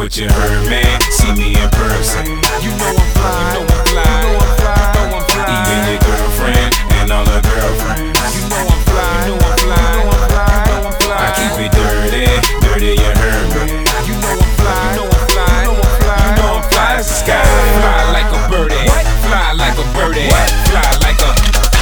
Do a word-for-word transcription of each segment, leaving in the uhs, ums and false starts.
what you heard, man. See me in person. You know I'm fly. You know I'm fly. You know I'm fly. You know I'm fly. Even your girlfriend and all her girlfriends. You know I'm fly. You know I'm fly. You know I'm fly. You know I'm fly. I keep it dirty, dirty, you heard me. You know I'm fly. You know I'm fly. You know I'm fly. You know I'm fly as the sky. Fly like a birdie. What? Fly like a birdie. What? Fly like a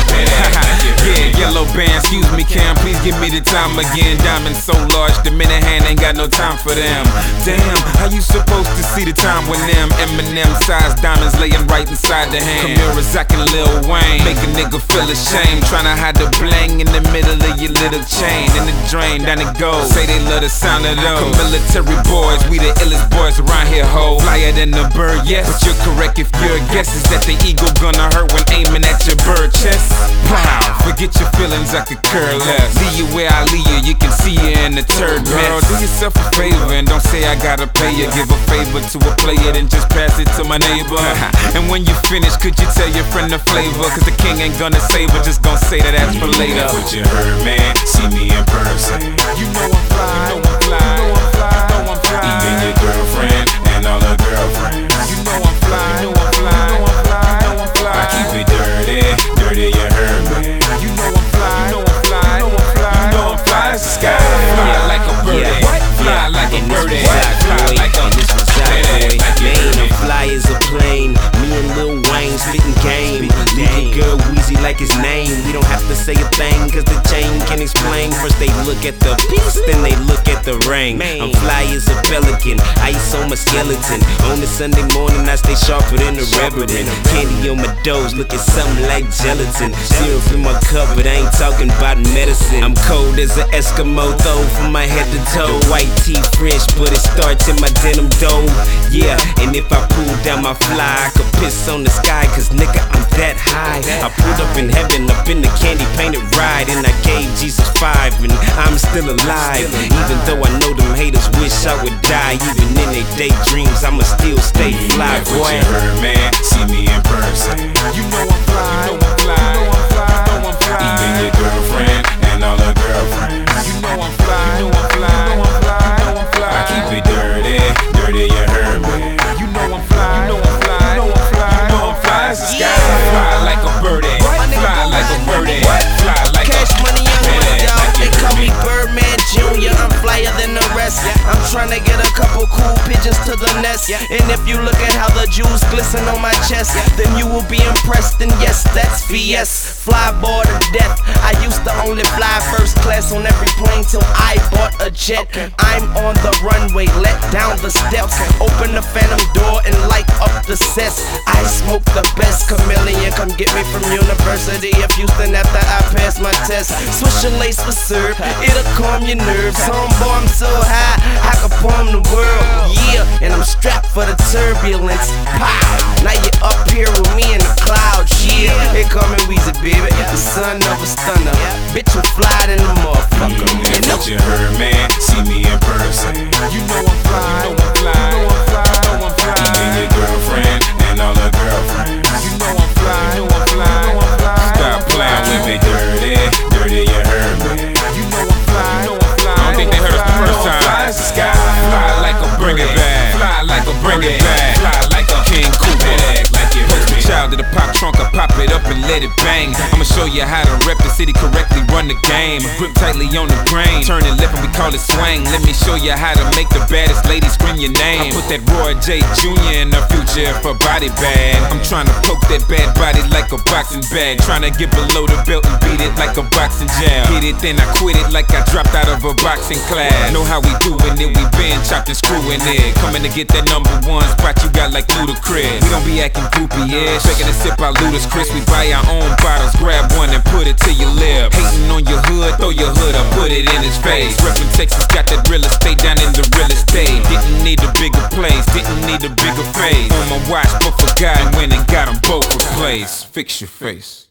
yeah, yellow band, excuse me, Cam, please give me the time again. Diamonds so large, the minute hand ain't got no time for them. Damn, how you supposed to see the time when them Eminem size diamonds laying right inside the hand? Camila, Zach and Lil Wayne make a nigga feel ashamed, tryna hide the bling in the middle of your little chain. In the drain, down it goes. Say they love the sound of those military boys, we the illest boys around here, ho. Flyer than the bird, yes, but you're correct if your guess is that the eagle gonna hurt when aiming at your bird chest. Pow, forget your feelings, I could care less. Leave you where I leave you, you can see you in the turd mess. Girl, do yourself a favor and don't say I gotta pay you. Give a favor to a player, then just pass it to my neighbor. And when you finish, could you tell your friend the flavor? Cause the king ain't gonna save her, just gon' say that that's for later. What you heard, man, see me in person. You know I'm fly. You know I'm fly. You know I'm fly. You know I'm fly. Even your girlfriend and all her girlfriends. You know I'm fly. You know I'm fly. You know I'm fly. You know I'm fly. I keep it dirty, dirty, you heard me. You know I'm fly. You know I'm fly. You know I'm fly. You know I'm fly as the sky. Fly like a birdie. Yeah. What? Fly like a And this birdie. was Zach Fly Boy, like a and this was Zach Boy. Like you Man, heard I'm me. fly as a plane. Me and Lil Wayne spitting game. Leave your girl Weezy like his name. We don't have to say a thing, cause the chain can explain. First they look at the piece, then they look at the ring. I'm fly as a pelican, ice on my skeleton. On a Sunday morning I stay sharper than a reverend. Candy on my doors, looking something like gelatin. Syrup in my cup, but I ain't talking about medicine. I'm cold as an Eskimo, though, from my head to toe. White tee French, but it starts in my denim dough. Yeah, and if I pull down my fly, I could piss on the sky, cause nigga, I'm that high. I pulled up in heaven, up in the candy painted ride, and I gave Jesus five, and I'm still alive. Even though I know them haters wish I would die, even in their daydreams, I'ma still stay fly, What boy. you heard, man, see me in person. You know I'm fly. You know I'm fly. You know I'm fly. You know I'm fly. Even your girlfriend and all her girlfriends. You know I'm fly. You know I'm fly. You know I'm fly. You know I'm fly. I keep it dirty, dirty, you heard me. You know I'm fly. You know I'm fly. You know I'm fly. You know I'm fly as the sky. Fly like a birdie. Fly like a birdie. Fly like a Cash money, young Man, money, dog. like They you call heard me me. Birdman Junior I'm flyer than the rest. I'm tryna get a couple cool pictures to the nest. And if you look at how the jewels glisten on my chest, then you will be impressed. And yes, that's V S. Fly boy to death. I used to only fly first class on every plane till I bought a jet. I'm on the runway, let down the steps, open the phantom door and light up the sets. I smoke the best. Chameleon, come get me from University of Houston after I pass my test. Switch your lace with syrup, it'll calm your nerves. Homeboy, I'm so high, I can palm the world. Yeah, and I'm strapped for the turbulence. Pow! Now you're up here with me in the clouds. Yeah, they call me Weezy, baby, the son of a stunner. Bitch, I'm fly than a motherfucker. And And what you heard, man, see me in person. You know I'm fly. You know I'm fly. You know I'm fly. You know I'm fly. Even your girlfriend and all her girlfriends. You know I'm fly. You know I'm fly. You know I'm fly. Stop playing with me. Dirty, dirty, you heard me. You know I'm fly. You know I'm fly. I don't think they heard us the first time. Fly as the sky. Fly like a bring it back. Fly like a bring it back. Fly like a King Cooper. Like you heard me. Child of the pop trunk, I pop it up and let it bang. I'ma show you how to rep the city correctly, run the game. Grip tightly on the grain, turn it left and we call it swang. Let me show you how to make the baddest lady scream your name. I put that Roy J Junior in the future for body bag. I'm trying to poke that bad body like a boxing bag. Trying to get below the belt and beat it like a boxing jab. Hit it then I quit it like I dropped out of a boxing class. Know how we doing it, we been chopped and screwing it. Coming to get that number one spot you got like Ludacris. We don't be acting goopy, yeah. Shaking a sip out Ludacris. We buy our own bottles, grab one and put it to your lip. Hating on your hood, throw your hood up, put it in his face. Reppin' Texas, got that real estate down in the real estate. Didn't need a bigger place, didn't need a bigger face. On my watch, but forgot and went and got them both replaced. Fix your face.